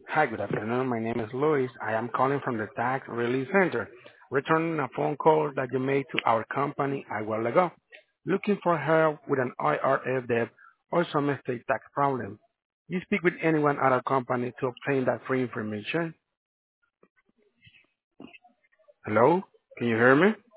Hi, good afternoon. My name is Luis. I am calling from the Tax Relief Center, returning a phone call that you made to our company a while ago, looking for help with an IRS debt or some estate tax problem. You speak with anyone at our company to obtain that free information? Hello? Can you hear me?